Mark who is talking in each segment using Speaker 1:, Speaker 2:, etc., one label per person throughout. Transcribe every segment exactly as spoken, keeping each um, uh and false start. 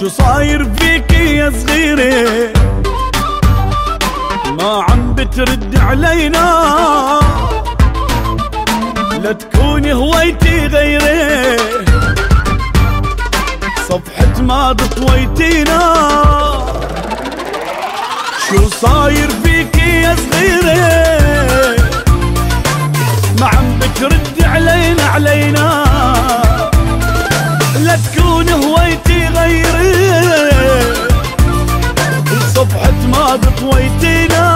Speaker 1: شو صاير فيكي يا صغيرة ما عم بترد علينا؟ لا تكوني هويتي غيري صفحة ماضي طويتينا. شو صاير فيكي يا صغيرة ما عم بترد علينا علينا؟ لا تكوني هويتي غيري صفحة ماضي طويتينا.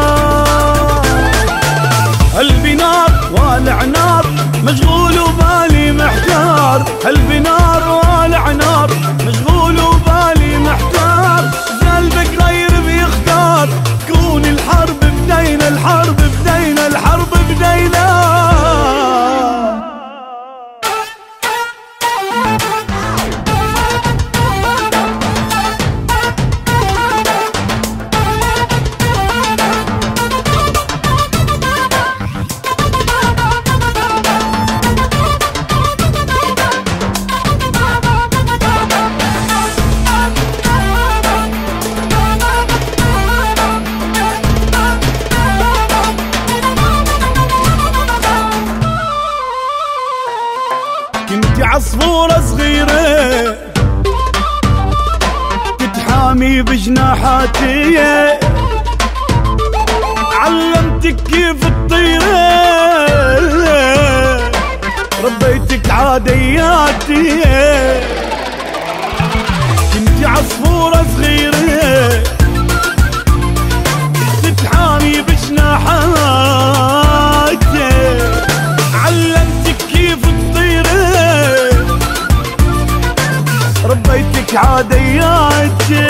Speaker 1: قلبي نار والع نار مشغول وبالي محتار، قلبي نار والع نار مشغول وبالي محتار. قلبك غير بيختار تكون الحرب بدينا، الحرب بدينا، الحرب بدينا. كنتي عصفورة صغيرة تتحامي بجناحاتي، علمتك كيف تطيري ربيتك عادياتي. كنتي عصفورة صغيرة تتحامي بجناحاتي، علمتك كيف ربيتك عادياتي.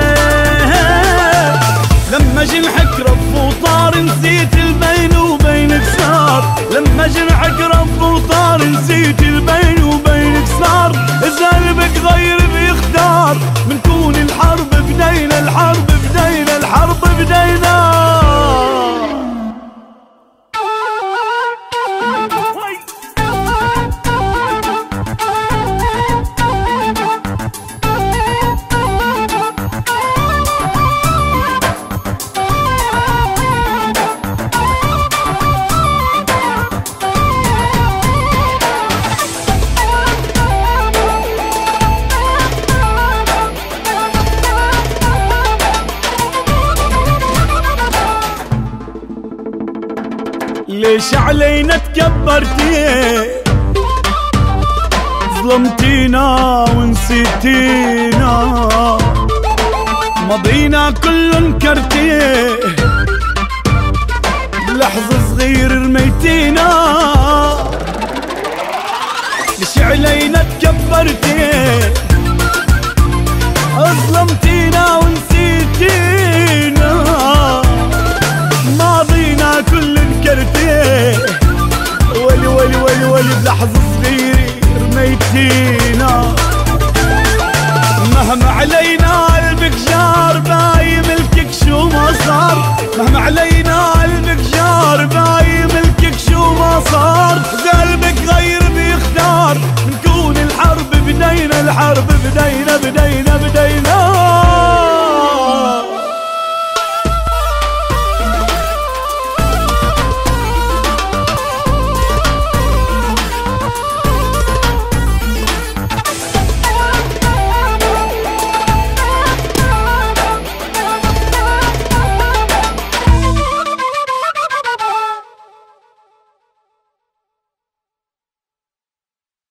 Speaker 1: لما جنحك رف وطار نسيت البين وبينك صار، لما جنحك رف وطار نسيت البين وبينك صار. إذا قلبك غير بيختار منكون الحرب بدينا، الحرب بدينا، الحرب بدينا. ليش علينا تكبرتي ظلمتينا ونسيتينا؟ ماضينا كله انكرتي بلحظة صغير رميتينا. ليش علينا تكبرتي ظلمتينا ونسيتينا؟ ماضينا كله انكرتي ولي ولي ولي ولي بلحظة